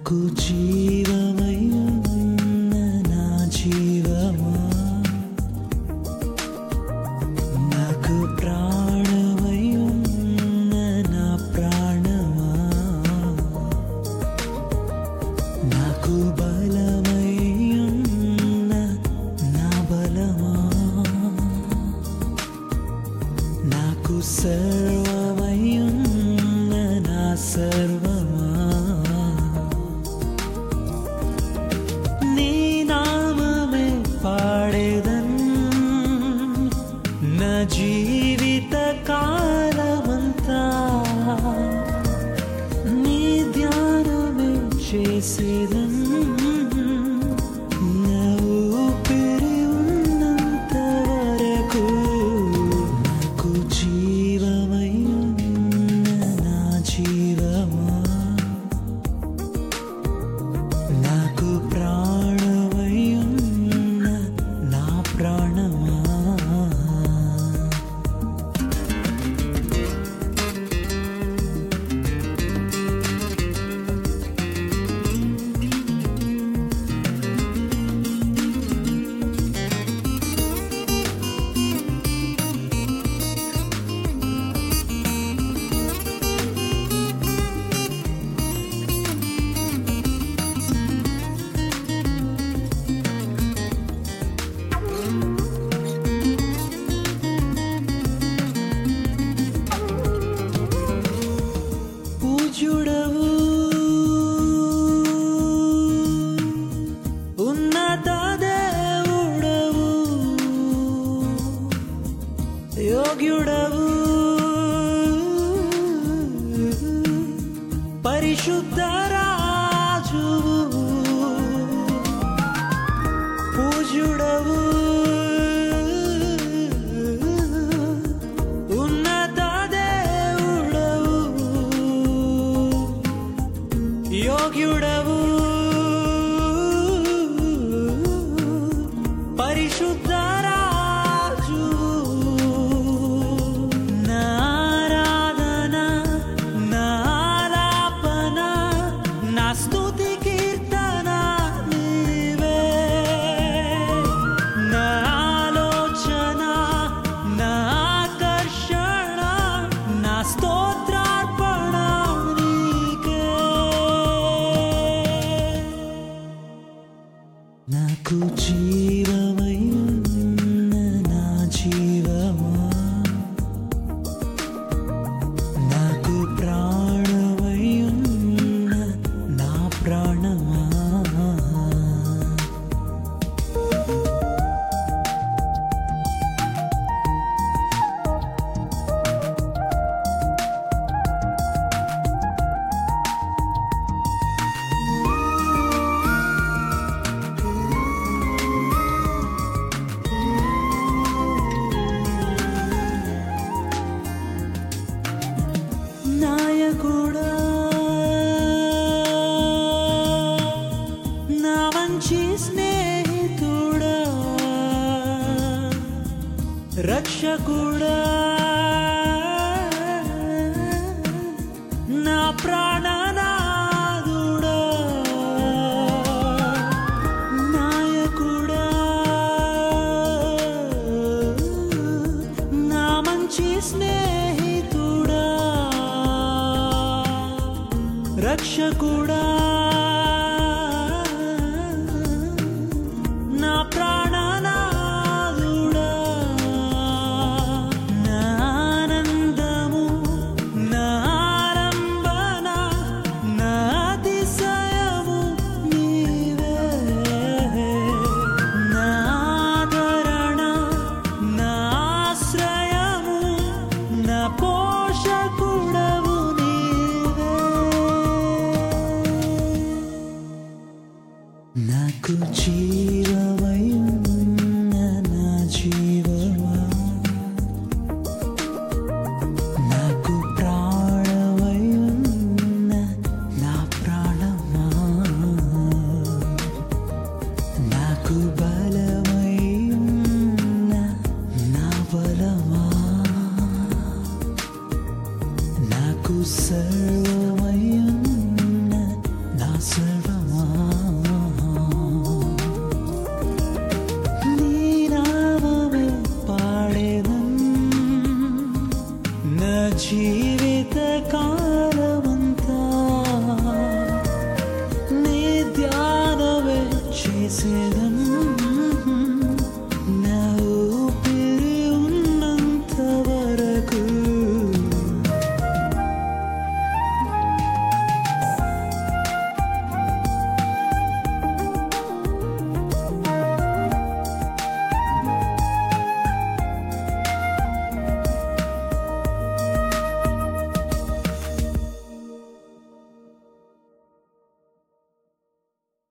నాకు జీవమై ఉన్న నా జీవమా, నాకు ప్రాణమై ఉన్న నా ప్రాణమా, నాకు బలమై ఉన్న నా బలమా, నాకు సర్వమై ఉన్న నా సర్వమా, నీ నామమే పాడేదన్ నా జీవిత కాలమంతా, నీ ధ్యానమే చేసేదన్ నా ఊపిరి ఉన్నంత వరకు. నాకు జీవమై ఉన్న నా జీవమా, నాకు ప్రాణమై ఉన్న నా ప్రాణమా, పూజ్యుడవు ఉన్నత దేవుడవు, యోగ్యుడవు పరిశుద్ధ రాజువు, పూజ్యుడవు ఉన్నత దేవుడవు, యోగ్యుడవు పరిశుద్ధ రాజు. నా ఆరాధన నా ఆలాపన నా స్తుతి కీర్తన నీవే, నా ఆలోచన నా ఆకర్షణ నా స్తోత్రార్పణ నీకే. నాకు జీవమై ఉన్న నా జీవమా, నాకు ప్రాణమై ఉన్న నా ప్రాణమా, నాయకుడా నా మంచి స్నేహితుడా, రక్షకుడా నా ప్రాణనాథుడా, నాయకుడా నా మంచి స్నేహితుడా, రక్షకుడా